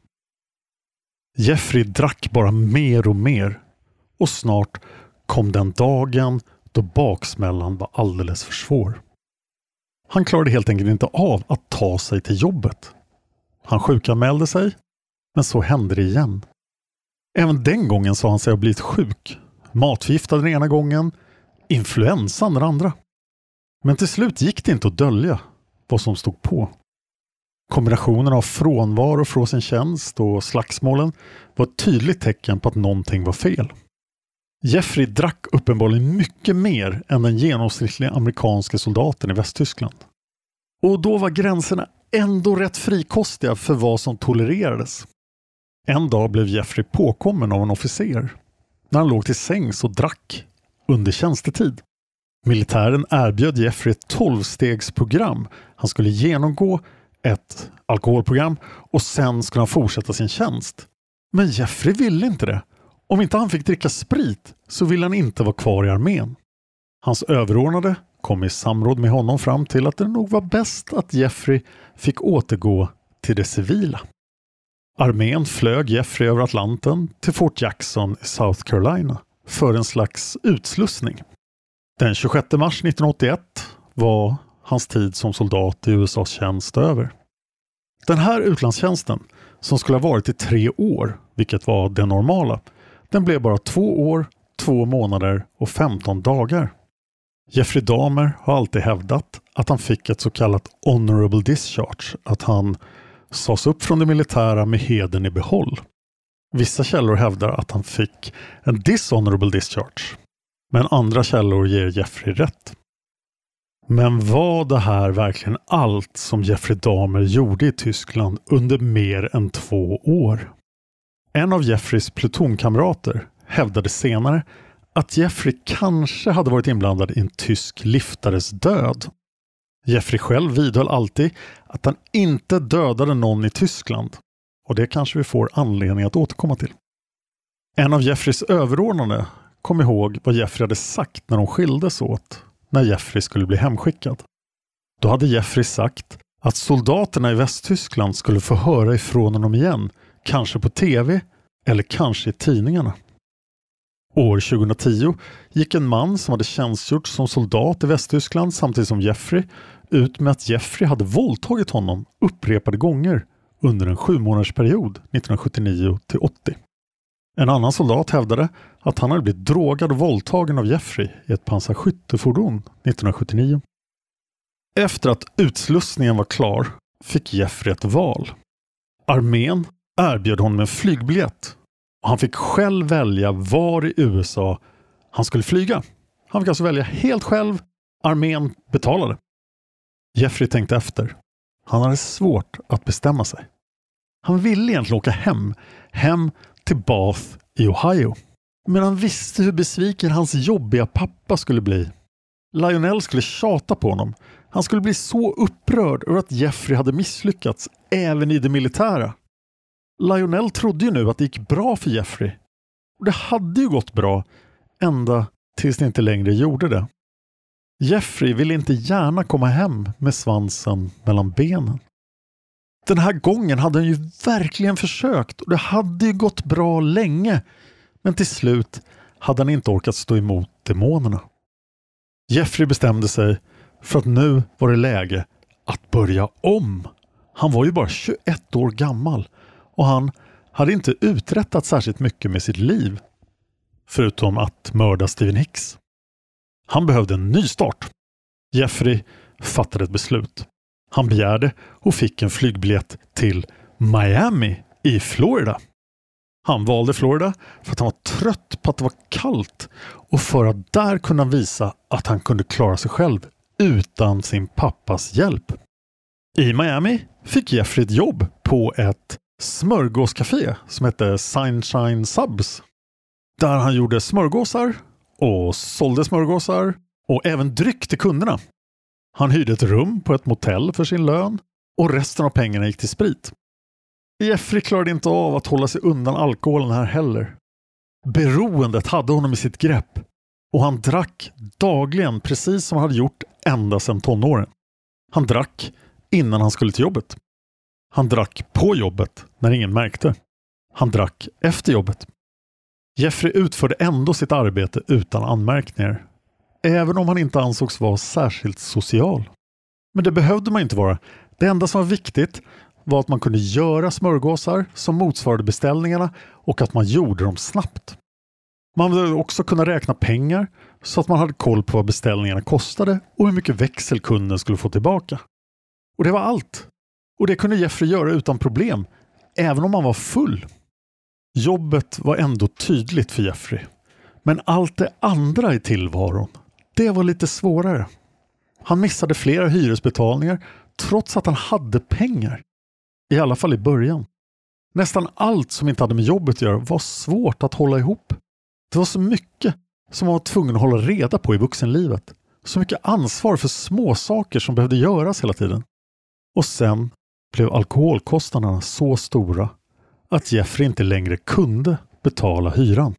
Jeffrey drack bara mer och mer, och snart kom den dagen då baksmällan var alldeles för svår. Han klarade helt enkelt inte av att ta sig till jobbet. Han sjukanmälde sig, men så hände det igen. Även den gången sa han sig ha blivit sjuk. Matförgiftad den ena gången, influensan den andra. Men till slut gick det inte att dölja vad som stod på. Kombinationen av frånvaro från sin tjänst och slagsmålen var ett tydligt tecken på att någonting var fel. Jeffrey drack uppenbarligen mycket mer än den genomsnittliga amerikanska soldaten i Västtyskland. Och då var gränserna ändå rätt frikostiga för vad som tolererades. En dag blev Jeffrey påkommen av en officer när han låg till sängs och drack under tjänstetid. Militären erbjöd Jeffrey ett tolvstegsprogram. Han skulle genomgå ett alkoholprogram och sen skulle han fortsätta sin tjänst. Men Jeffrey ville inte det. Om inte han fick dricka sprit så ville han inte vara kvar i armén. Hans överordnade kom i samråd med honom fram till att det nog var bäst att Jeffrey fick återgå till det civila. Armén flög Jeffrey över Atlanten till Fort Jackson i South Carolina för en slags utslussning. Den tjugosjätte mars nittonhundraåttioett var hans tid som soldat i U S A:s tjänst över. Den här utlandstjänsten, som skulle ha varit i tre år, vilket var det normala, den blev bara två år, två månader och femton dagar. Jeffrey Dahmer har alltid hävdat att han fick ett så kallat honorable discharge, att han sades upp från det militära med hedern i behåll. Vissa källor hävdar att han fick en dishonorable discharge, men andra källor ger Jeffrey rätt. Men var det här verkligen allt som Jeffrey Dahmer gjorde i Tyskland under mer än två år? En av Jeffreys plutonkamrater hävdade senare att Jeffrey kanske hade varit inblandad i en tysk liftares död. Jeffrey själv vidhöll alltid att han inte dödade någon i Tyskland, och det kanske vi får anledning att återkomma till. En av Jeffreys överordnade kom ihåg vad Jeffrey hade sagt när de skildes åt, när Jeffrey skulle bli hemskickad. Då hade Jeffrey sagt att soldaterna i Västtyskland skulle få höra ifrån honom igen, kanske på tv eller kanske i tidningarna. År tjugohundratio gick en man som hade tjänstgjort som soldat i Västtyskland samtidigt som Jeffrey ut med att Jeffrey hade våldtagit honom upprepade gånger under en sju månaders period nittonhundrasjuttionio till åttio. En annan soldat hävdade att han hade blivit drogad och våldtagen av Jeffrey i ett pansarskyttefordon nittonhundrasjuttionio. Efter att utslussningen var klar fick Jeffrey ett val. Armén erbjöd honom en flygbiljett och han fick själv välja var i U S A han skulle flyga. Han fick alltså välja helt själv. Armén betalade. Jeffrey tänkte efter. Han hade svårt att bestämma sig. Han ville egentligen åka hem. Hem till Bath i Ohio. Men han visste hur besviken hans jobbiga pappa skulle bli. Lionel skulle tjata på honom. Han skulle bli så upprörd över att Jeffrey hade misslyckats även i det militära. Lionel trodde ju nu att det gick bra för Jeffrey. Och det hade ju gått bra ända tills det inte längre gjorde det. Jeffrey ville inte gärna komma hem med svansen mellan benen. Den här gången hade han ju verkligen försökt och det hade ju gått bra länge. Men till slut hade han inte orkat stå emot demonerna. Jeffrey bestämde sig för att nu var det läge att börja om. Han var ju bara tjugoett år gammal och han hade inte uträttat särskilt mycket med sitt liv. Förutom att mörda Stephen Hicks. Han behövde en ny start. Jeffrey fattade ett beslut. Han begärde och fick en flygbiljett till Miami i Florida. Han valde Florida för att han var trött på att det var kallt och för att där kunna visa att han kunde klara sig själv utan sin pappas hjälp. I Miami fick Jeffrey ett jobb på ett smörgåscafé som hette Sunshine Subs. Där han gjorde smörgåsar och sålde smörgåsar och även dryck till kunderna. Han hyrde ett rum på ett motell för sin lön och resten av pengarna gick till sprit. Jeffrey klarade inte av att hålla sig undan alkoholen här heller. Beroendet hade honom i sitt grepp och han drack dagligen precis som han hade gjort ända sedan tonåren. Han drack innan han skulle till jobbet. Han drack på jobbet när ingen märkte. Han drack efter jobbet. Jeffrey utförde ändå sitt arbete utan anmärkningar. Även om han inte ansågs vara särskilt social. Men det behövde man inte vara. Det enda som var viktigt var att man kunde göra smörgåsar som motsvarade beställningarna och att man gjorde dem snabbt. Man ville också kunna räkna pengar så att man hade koll på vad beställningarna kostade och hur mycket växel kunden skulle få tillbaka. Och det var allt. Och det kunde Jeffrey göra utan problem, även om han var full. Jobbet var ändå tydligt för Jeffrey. Men allt det andra i tillvaron, det var lite svårare. Han missade flera hyresbetalningar trots att han hade pengar. I alla fall i början. Nästan allt som inte hade med jobbet att göra var svårt att hålla ihop. Det var så mycket som man var tvungen att hålla reda på i vuxenlivet. Så mycket ansvar för små saker som behövde göras hela tiden. Och sen blev alkoholkostnaderna så stora att Jeffrey inte längre kunde betala hyran.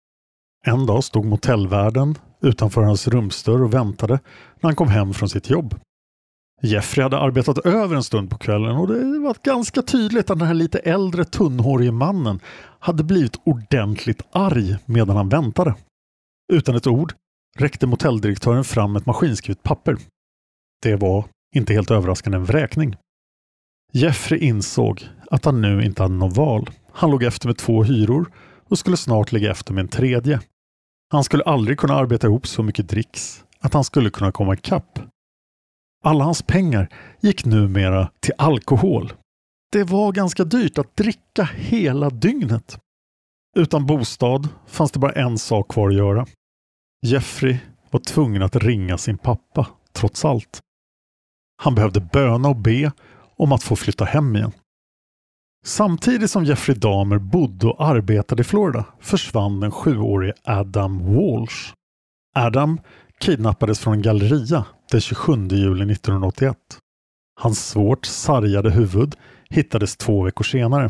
En dag stod motellvärden utanför hans rumsdörr och väntade när han kom hem från sitt jobb. Jeffrey hade arbetat över en stund på kvällen och det var ganska tydligt att den här lite äldre tunnhårige mannen hade blivit ordentligt arg medan han väntade. Utan ett ord räckte motelldirektören fram ett maskinskrivet papper. Det var inte helt överraskande en vräkning. Jeffrey insåg att han nu inte hade något val. Han låg efter med två hyror och skulle snart lägga efter med en tredje. Han skulle aldrig kunna arbeta ihop så mycket dricks att han skulle kunna komma ikapp. Alla hans pengar gick numera till alkohol. Det var ganska dyrt att dricka hela dygnet. Utan bostad fanns det bara en sak kvar att göra. Jeffrey var tvungen att ringa sin pappa, trots allt. Han behövde böna och be om att få flytta hem igen. Samtidigt som Jeffrey Dahmer bodde och arbetade i Florida försvann den sjuårige Adam Walsh. Adam kidnappades från en galleria den tjugosjunde juli nittonhundraåttioett. Hans svårt sargade huvud hittades två veckor senare.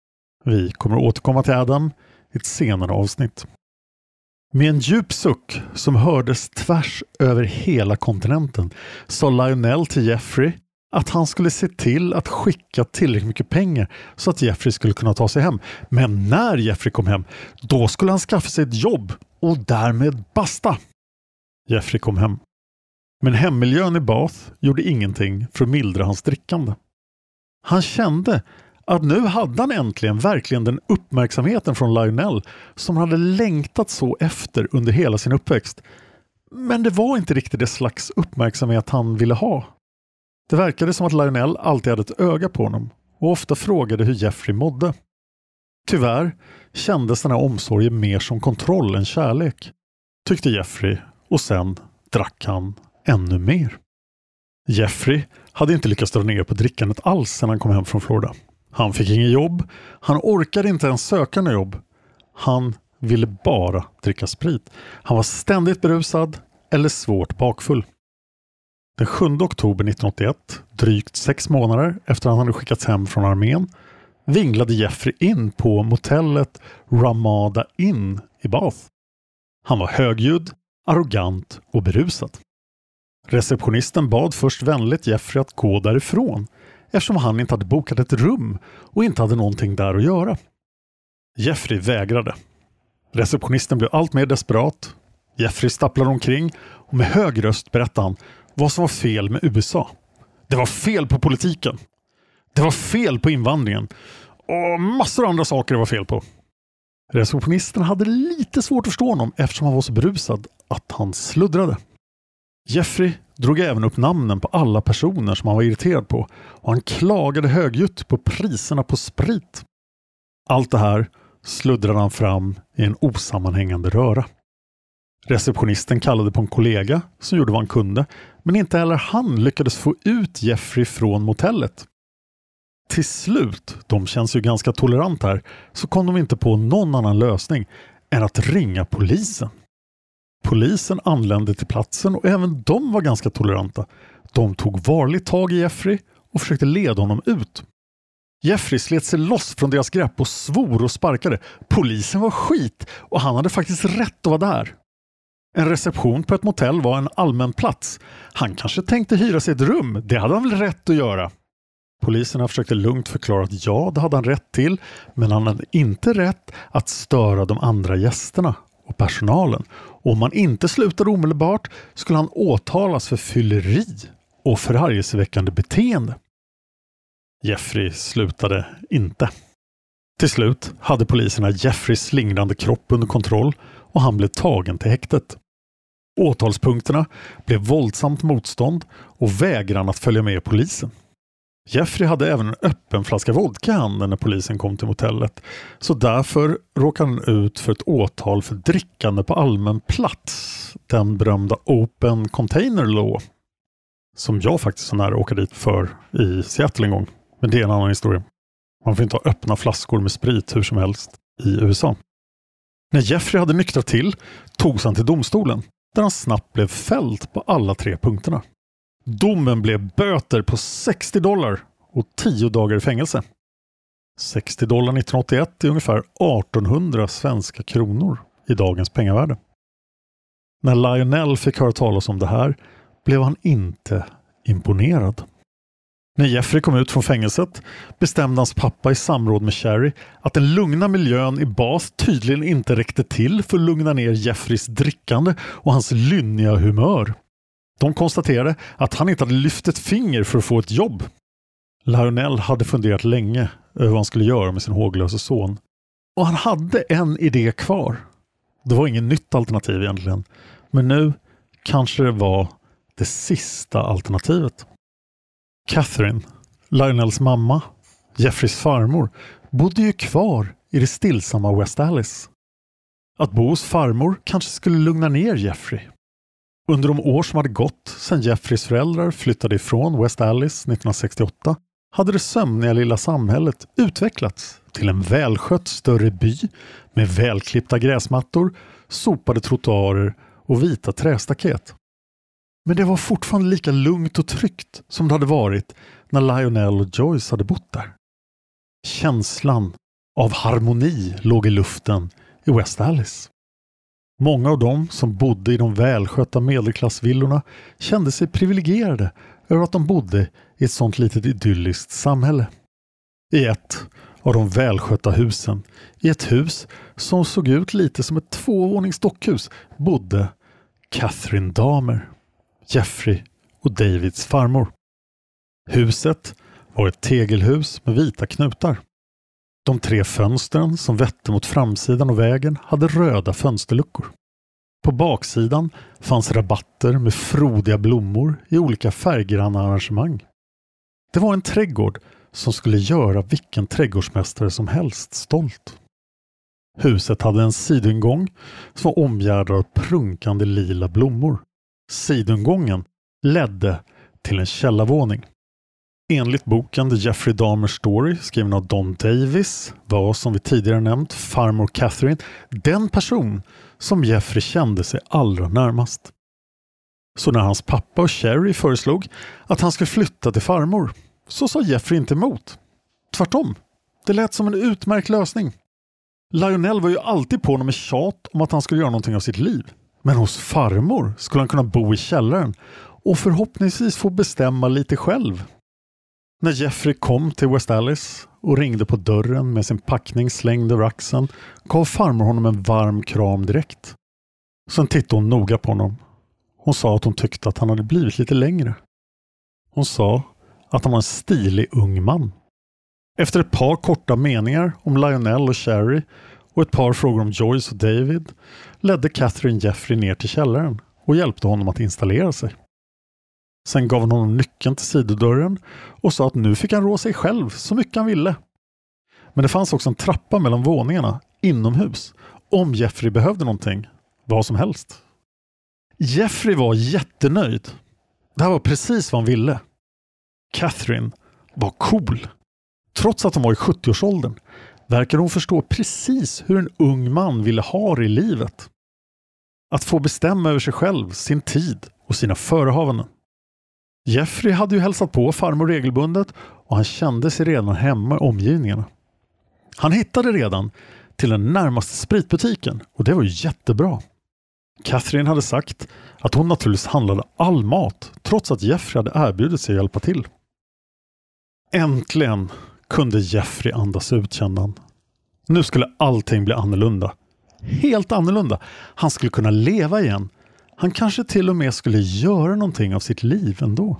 Vi kommer att återkomma till Adam i ett senare avsnitt. Med en djup suck som hördes tvärs över hela kontinenten sa Lionel till Jeffrey att han skulle se till att skicka tillräckligt mycket pengar så att Jeffrey skulle kunna ta sig hem. Men när Jeffrey kom hem, då skulle han skaffa sig ett jobb och därmed basta. Jeffrey kom hem. Men hemmiljön i Bath gjorde ingenting för att mildra hans drickande. Han kände att nu hade han äntligen verkligen den uppmärksamheten från Lionel som han hade längtat så efter under hela sin uppväxt. Men det var inte riktigt det slags uppmärksamhet han ville ha. Det verkade som att Lionel alltid hade ett öga på honom och ofta frågade hur Jeffrey mådde. Tyvärr kändes den här omsorgen mer som kontroll än kärlek, tyckte Jeffrey, och sen drack han ännu mer. Jeffrey hade inte lyckats dra ner på drickandet alls sedan han kom hem från Florida. Han fick ingen jobb, han orkade inte ens söka något jobb. Han ville bara dricka sprit. Han var ständigt berusad eller svårt bakfull. Den sjunde oktober nittonhundraåttioett, drygt sex månader efter att han hade skickats hem från armén, vinglade Jeffrey in på motellet Ramada Inn i Bath. Han var högljudd, arrogant och berusad. Receptionisten bad först vänligt Jeffrey att gå därifrån, eftersom han inte hade bokat ett rum och inte hade någonting där att göra. Jeffrey vägrade. Receptionisten blev allt mer desperat. Jeffrey stapplade omkring och med hög röst berättade han vad som var fel med U S A. Det var fel på politiken. Det var fel på invandringen. Och massor av andra saker det var fel på. Receptionisten hade lite svårt att förstå honom eftersom han var så berusad att han sluddrade. Jeffrey drog även upp namnen på alla personer som han var irriterad på och han klagade högljutt på priserna på sprit. Allt det här sluddrade han fram i en osammanhängande röra. Receptionisten kallade på en kollega som gjorde vad han kunde, men inte heller han lyckades få ut Jeffrey från motellet. Till slut, de känns ju ganska tolerant här, så kom de inte på någon annan lösning än att ringa polisen. Polisen anlände till platsen och även de var ganska toleranta. De tog varligt tag i Jeffrey och försökte leda honom ut. Jeffrey slet sig loss från deras grepp och svor och sparkade. Polisen var skit och han hade faktiskt rätt att vara där. En reception på ett motell var en allmän plats. Han kanske tänkte hyra sig ett rum. Det hade han väl rätt att göra. Poliserna försökte lugnt förklara att ja, det hade han rätt till. Men han hade inte rätt att störa de andra gästerna och personalen. Och om han inte slutade omedelbart skulle han åtalas för fylleri och förargelseväckande beteende. Jeffrey slutade inte. Till slut hade poliserna Jeffreys slingrande kropp under kontroll och han blev tagen till häktet. Åtalspunkterna blev våldsamt motstånd och vägran att följa med polisen. Jeffrey hade även en öppen flaska vodka i handen när polisen kom till motellet, så därför råkade han ut för ett åtal för drickande på allmän plats, den berömda Open Container Law, som jag faktiskt så nära åka dit för i Seattle en gång. Men det är en annan historia. Man får inte ha öppna flaskor med sprit hur som helst i U S A. När Jeffrey hade nyktrat till togs han till domstolen, där han snabbt blev fälld på alla tre punkterna. Domen blev böter på sextio dollar och tio dagar i fängelse. sextio dollar nittonhundraåttioett är ungefär artonhundra svenska kronor i dagens pengavärde. När Lionel fick höra talas om det här blev han inte imponerad. När Jeffrey kom ut från fängelset bestämde hans pappa i samråd med Sherry att den lugna miljön i Bath tydligen inte räckte till för att lugna ner Jeffreys drickande och hans lynniga humör. De konstaterade att han inte hade lyft ett finger för att få ett jobb. Lionel hade funderat länge över vad han skulle göra med sin håglösa son. Och han hade en idé kvar. Det var ingen nytt alternativ egentligen. Men nu kanske det var det sista alternativet. Catherine, Lionels mamma, Jeffreys farmor, bodde ju kvar i det stillsamma West Allis. Att bo hos farmor kanske skulle lugna ner Jeffrey. Under de år som hade gått sedan Jeffreys föräldrar flyttade ifrån West Allis nittonhundrasextioåtta hade det sömniga lilla samhället utvecklats till en välskött större by med välklippta gräsmattor, sopade trottoarer och vita trästaket. Men det var fortfarande lika lugnt och tryggt som det hade varit när Lionel och Joyce hade bott där. Känslan av harmoni låg i luften i West Allis. Många av dem som bodde i de välskötta medelklassvillorna kände sig privilegierade över att de bodde i ett sånt litet idylliskt samhälle. I ett av de välskötta husen, i ett hus som såg ut lite som ett tvåvåningsdockhus, bodde Catherine Dahmer, Jeffrey och Davids farmor. Huset var ett tegelhus med vita knutar. De tre fönstren som vette mot framsidan och vägen hade röda fönsterluckor. På baksidan fanns rabatter med frodiga blommor i olika färggranna arrangemang. Det var en trädgård som skulle göra vilken trädgårdsmästare som helst stolt. Huset hade en sidoingång som var omgärdad av prunkande lila blommor. Sidoingången ledde till en källarvåning. Enligt boken The Jeffrey Dahmer Story, skriven av Don Davis, var som vi tidigare nämnt farmor Catherine den person som Jeffrey kände sig allra närmast. Så när hans pappa och Sherry föreslog att han skulle flytta till farmor så sa Jeffrey inte emot. Tvärtom, det lät som en utmärkt lösning. Lionel var ju alltid på honom med tjat om att han skulle göra någonting av sitt liv. Men hos farmor skulle han kunna bo i källaren och förhoppningsvis få bestämma lite själv. När Jeffrey kom till West Allis och ringde på dörren med sin packning slängd över axeln gav farmor honom en varm kram direkt. Sen tittade hon noga på honom. Hon sa att hon tyckte att han hade blivit lite längre. Hon sa att han var en stilig ung man. Efter ett par korta meningar om Lionel och Sherry och ett par frågor om Joyce och David ledde Catherine Jeffrey ner till källaren och hjälpte honom att installera sig. Sen gav hon honom nyckeln till sidodörren och sa att nu fick han rå sig själv så mycket han ville. Men det fanns också en trappa mellan våningarna inomhus om Jeffrey behövde någonting, vad som helst. Jeffrey var jättenöjd. Det här var precis vad han ville. Catherine var cool. Trots att hon var i sjuttioårsåldern verkade hon förstå precis hur en ung man ville ha det i livet. Att få bestämma över sig själv, sin tid och sina förehavanden. Jeffrey hade ju hälsat på farmor regelbundet och han kände sig redan hemma i omgivningarna. Han hittade redan till den närmaste spritbutiken och det var ju jättebra. Catherine hade sagt att hon naturligtvis handlade all mat trots att Jeffrey hade erbjudit sig att hjälpa till. Äntligen kunde Jeffrey andas ut, kände han. Nu skulle allting bli annorlunda. Helt annorlunda. Han skulle kunna leva igen. Han kanske till och med skulle göra någonting av sitt liv ändå.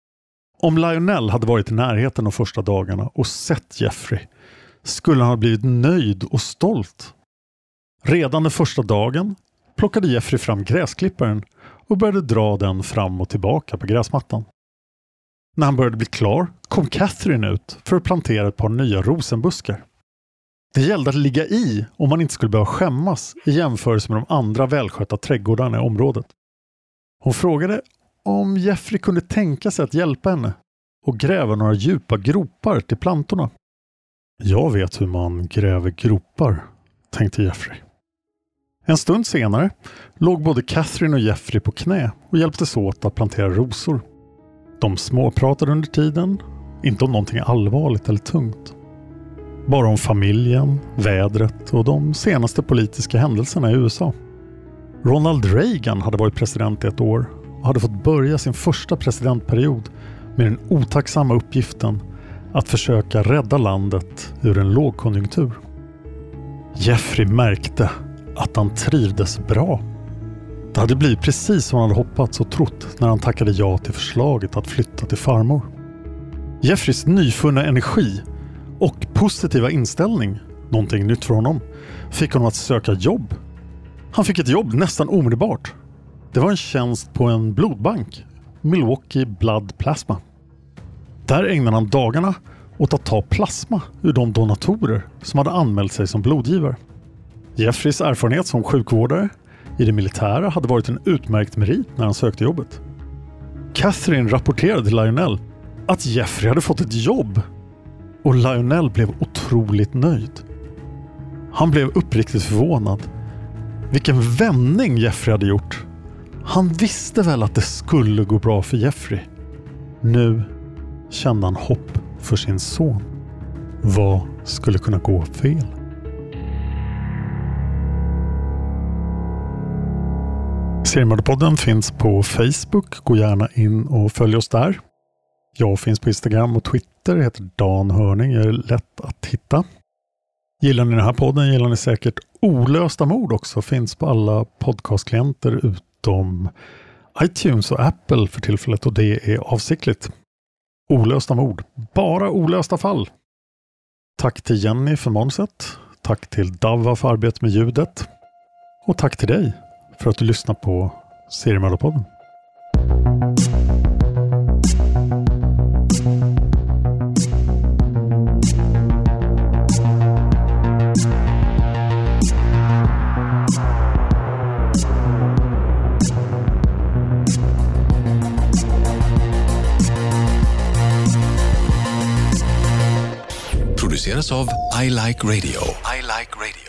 Om Lionel hade varit i närheten de första dagarna och sett Jeffrey skulle han ha blivit nöjd och stolt. Redan den första dagen plockade Jeffrey fram gräsklipparen och började dra den fram och tillbaka på gräsmattan. När han började bli klar kom Catherine ut för att plantera ett par nya rosenbuskar. Det gällde att ligga i om man inte skulle behöva skämmas i jämförelse med de andra välskötta trädgårdarna i området. Hon frågade om Jeffrey kunde tänka sig att hjälpa henne och gräva några djupa gropar till plantorna. Jag vet hur man gräver gropar, tänkte Jeffrey. En stund senare låg både Catherine och Jeffrey på knä och hjälptes åt att plantera rosor. De småpratade under tiden, inte om någonting allvarligt eller tungt. Bara om familjen, vädret och de senaste politiska händelserna i U S A. Ronald Reagan hade varit president i ett år och hade fått börja sin första presidentperiod med den otacksamma uppgiften att försöka rädda landet ur en lågkonjunktur. Jeffrey märkte att han trivdes bra. Det hade blivit precis som han hade hoppats och trott när han tackade ja till förslaget att flytta till farmor. Jeffreys nyfunna energi och positiva inställning, någonting nytt för honom, fick honom att söka jobb. Han fick ett jobb nästan omedelbart. Det var en tjänst på en blodbank, Milwaukee Blood Plasma. Där ägnade han dagarna åt att ta plasma ur de donatorer som hade anmält sig som blodgivare. Jeffreys erfarenhet som sjukvårdare i det militära hade varit en utmärkt merit när han sökte jobbet. Catherine rapporterade till Lionel att Jeffrey hade fått ett jobb och Lionel blev otroligt nöjd. Han blev uppriktigt förvånad. Vilken vändning Jeffrey hade gjort. Han visste väl att det skulle gå bra för Jeffrey. Nu kände han hopp för sin son. Vad skulle kunna gå fel? Seriemördarpodden finns på Facebook. Gå gärna in och följ oss där. Jag finns på Instagram och Twitter. Jag heter Dan Hörning. Jag är lätt att hitta. Gillar ni den här podden gillar ni säkert Olösta mord också. Finns på alla podcastklienter utom iTunes och Apple för tillfället. Och det är avsiktligt. Olösta mord. Bara olösta fall. Tack till Jenny för manuset. Tack till Dava för arbetet med ljudet. Och tack till dig för att du lyssnar på Seriemördarpodden. Produceras av I Like Radio. I Like Radio.